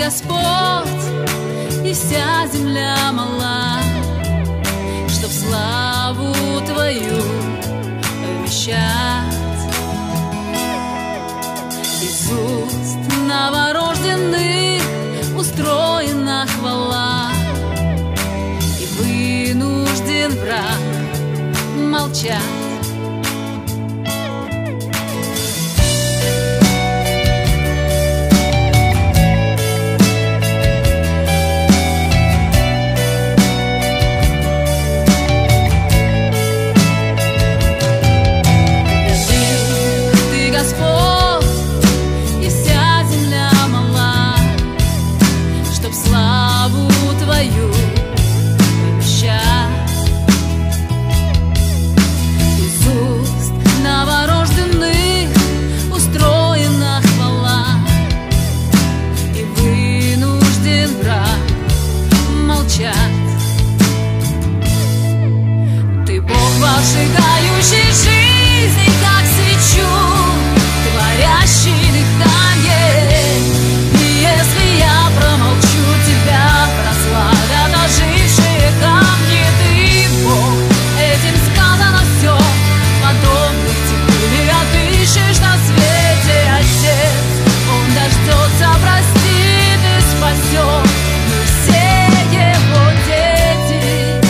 Господь, и вся земля мала, чтоб славу Твою вещать. Из уст новорожденных устроена хвала, и вынужден враг молчать. Славу Твою вещать. Из уст новорожденных устроена хвала, и вынужден враг молчать. Ты Бог, возжигающий жизни, как свечу, творящий дыхание. И если я промолчу, Тебя прославят ожившие камни. Ты Бог, этим сказано все. Подобных Тебе не отыщешь на свете. Отец, Он дождется, простит и спасет. Мы все Его дети.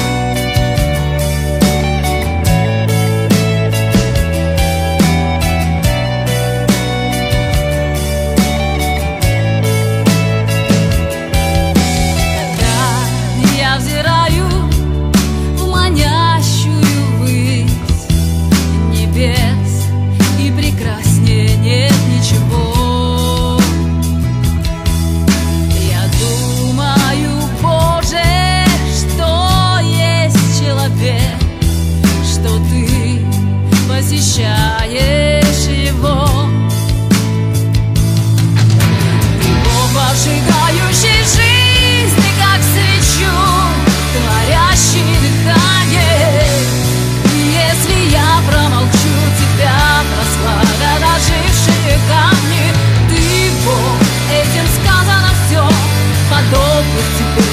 Посещаешь Его. Ты Бог, возжигающий жизни, как свечу, творящий дыхание. И если я промолчу, Тебя прославят ожившие камни. Ты Бог, этим сказано все. Подобных Тебе